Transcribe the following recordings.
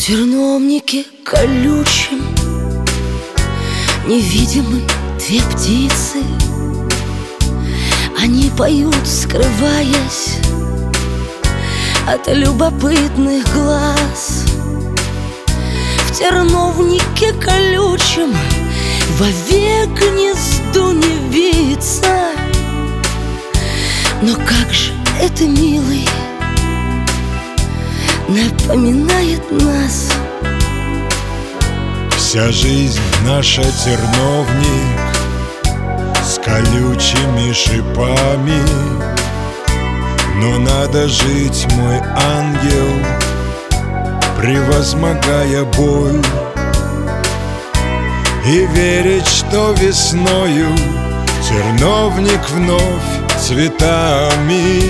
терновнике колючем невидимы две птицы. Они поют, скрываясь от любопытных глаз. В терновнике колючем вовек гнезду не виться. Но как же это, милый, напоминает нас. Вся жизнь наша терновник с колючими шипами. Но надо жить, мой ангел, превозмогая боль, и верить, что весною терновник вновь цветами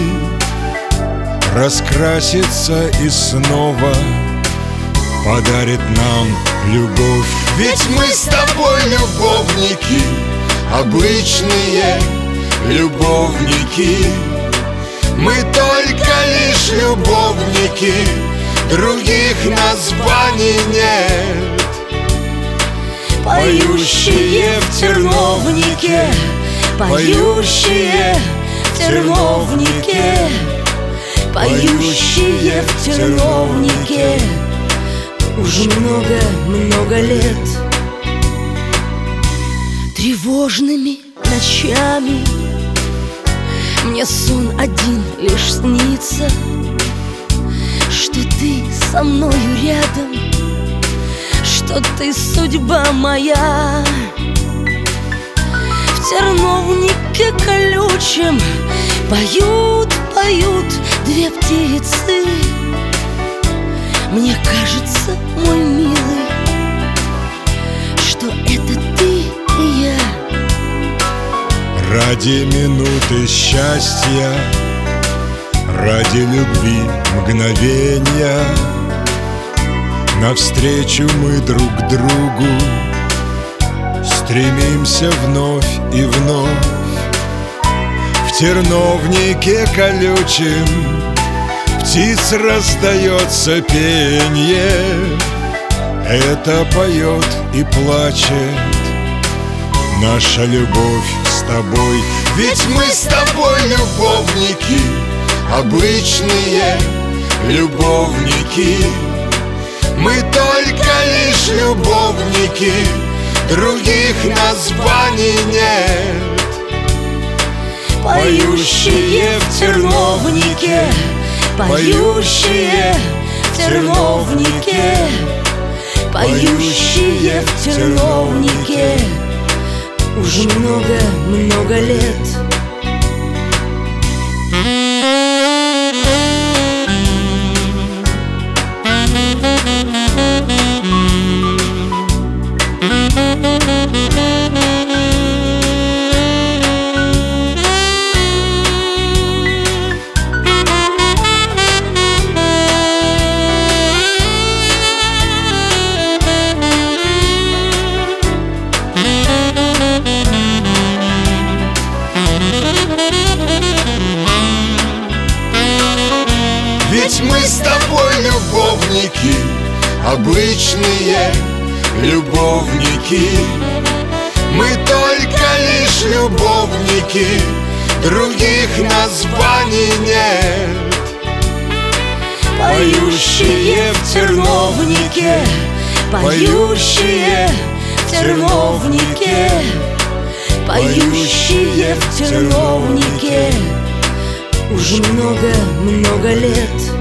раскрасится и снова подарит нам любовь. Ведь мы с тобой любовники, обычные любовники. Мы только лишь любовники, других названий нет. Поющие в терновнике, поющие в терновнике, поющие в терновнике уже много-много лет. Тревожными ночами мне сон один лишь снится, что ты со мною рядом, что ты судьба моя. В терновнике колючем поют, поют две птицы. Мне кажется, мой милый, что это ты и я. Ради минуты счастья, ради любви мгновения, навстречу мы друг другу стремимся вновь и вновь. В терновнике колючем птиц раздается пенье. Это поет и плачет наша любовь с тобой. Ведь мы с тобой любовники, обычные любовники. Мы только лишь любовники, других названий нет. Поющие в терновнике, поющие в терновнике, поющие в терновнике уже много-много лет. Ведь мы с тобой любовники, обычные любовники. Мы только лишь любовники, других названий нет. Поющие в терновнике, поющие в терновнике, поющие в терновнике уже много-много лет.